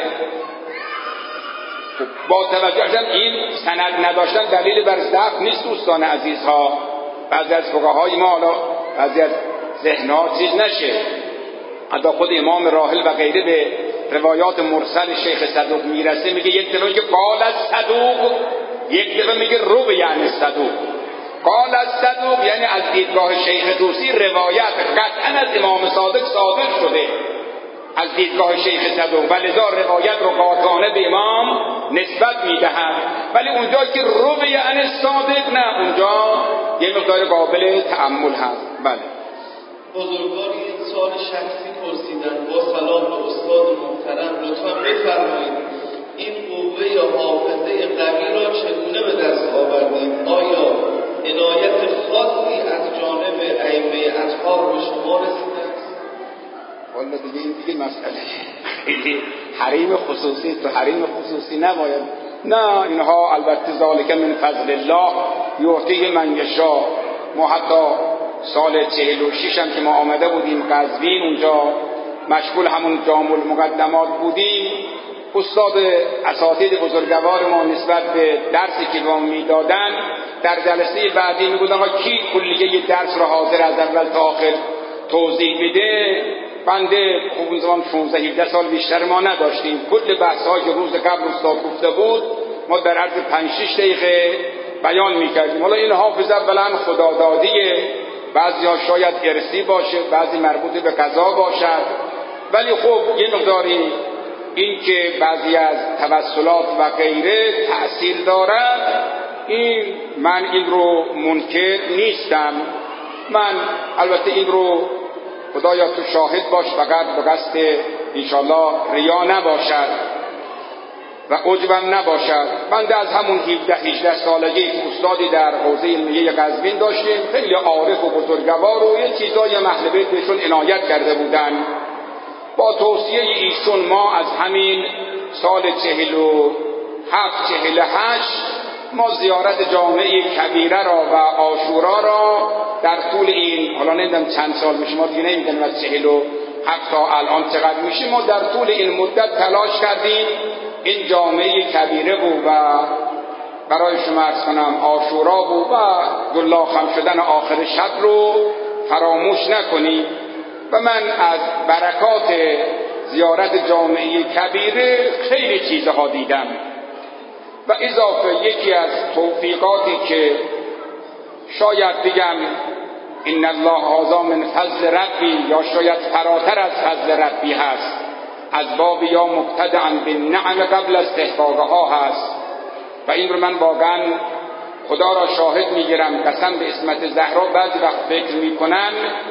با توجه این سند نداشتن دلیل بر ضعف نیست دوستان عزیزها. بعضی از فقهای ما حالا بعضی از ذهن‌ها چیز نشه، حتی خود امام راحل و غیره به روایات مرسل شیخ صدوق میرسه، میگه یک دفعه میگه قال از صدوق، یک دفعه میگه رو یعنی صدوق. قال از صدوق یعنی از دیدگاه شیخ توسی روایت قطعا از امام صادق صادق شده از دیدگاه شیخ صدوق، ولذا روایت رو قاطعانه به امام نسبت میدهد. ولی اونجا که رو یعنی صادق نه، اونجا یه مقدار قابل تأمل هست. بله بزرگواری یک سوال شخصی پرسیدن. با سلام به استاد محترم لطفا بفرمایید این قوه یا حافظه قوی را چگونه به دست آوردید؟ آیا عنایت خاصی از جانب ائمه اطهار به شما رسیده است؟ والا دیگه این دیگه مسئله حریم خصوصی تو حریم خصوصی نباید. نه اینها البته ذالک من فضل الله یعطیه من یشاء. ما حتی سال چهل و شش هم که ما آمده بودیم قزوین، اونجا مشغول همون جامع المقدمات بودیم، استاد اساتید بزرگوار ما نسبت به درسی که ما میدادن در جلسه بعدی میگفتن آقا کی کلیه درس را حاضر از اول تا آخر توضیح بده؟ بنده خوب اون زمان شانزده هفده سال بیشتر ما نداشتیم، کل بحث‌ها که روز قبل استاد گفته بود ما در عرض پنج شش دقیقه بیان میکردیم. حالا این حافظ اولا خدادادیه، بعضی ها شاید ارثی باشه، بعضی مربوط به قضا باشد، ولی خب یه مقداری این که بعضی از توسلات و غیره تأثیر دارد، این من این رو منکر نیستم. من البته این رو خدایا تو شاهد باش، فقط به قصد انشالله ریا نباشد و عجبم نباشد. بنده از همون هفده هجده سالگی استادی در حوزه علمیه قزوین داشتیم، خیلی عارف و بزرگوار و یه چیزای اهل بیت بهشون عنایت کرده بودن. با توصیه ایشون ما از همین سال چهل و هفت چهل و هشت ما زیارت جامعه کبیره را و عاشورا را در طول این، حالا نمیدونم چند سال میشه، ما دیگه نمیدونم از چهل و هفت تا الان چقدر میشه، ما در طول این مدت تلاش کردیم این جامعه کبیره بود و برای شما عرض کنم عاشورا بود و گلاخم شدن آخر شب رو فراموش نکنیم. و من از برکات زیارت جامعه کبیره خیلی چیزها دیدم و اضافه یکی از توفیقاتی که شاید بگم ان الله هذا من فضل ربی، یا شاید فراتر از فضل ربی هست، از باب یا مبتدعا بالنعم قبل از استحقاقها هست. و این رو من واقعا خدا را شاهد میگیرم، قسم به اسمت زهرا بعضی وقت فکر میکنم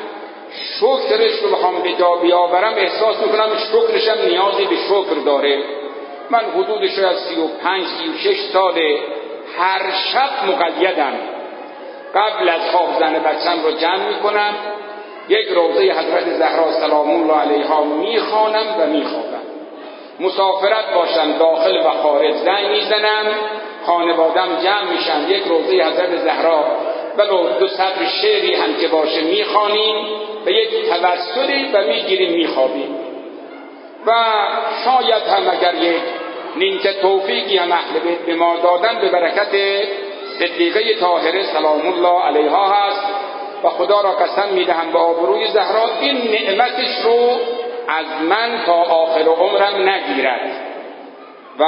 شکرش رو بخوام به جا بیاورم احساس میکنم شکرش هم نیازی به شکر داره. من حدود شاید سی و پنج سی و شش ساله هر شب مقیدم، قبل از خواب زن بچم رو جمع میکنم، یک روضه حضرت زهرا سلام الله علیها میخوانم و میخوابم. مسافرت باشم داخل و خارج زنگ میزنم، خانوادم جمع میشن، یک روضه حضرت زهرا ولو دو سطر شعری هم که باشه میخوانیم به یک توسلی و میگیریم میخوابیم. و شاید هم اگر یک نیمچه توفیقی هم اهل بیت به ما دادن به برکت صدیقه طاهره سلام الله علیها هست و خدا را قسم میدهم به آبروی زهرا این نعمتش رو از من تا آخر عمرم نگیرد و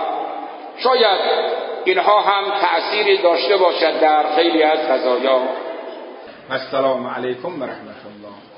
شاید اینها هم تأثیری داشته باشد در خیلی از قضایا. السلام علیکم و رحمت الله.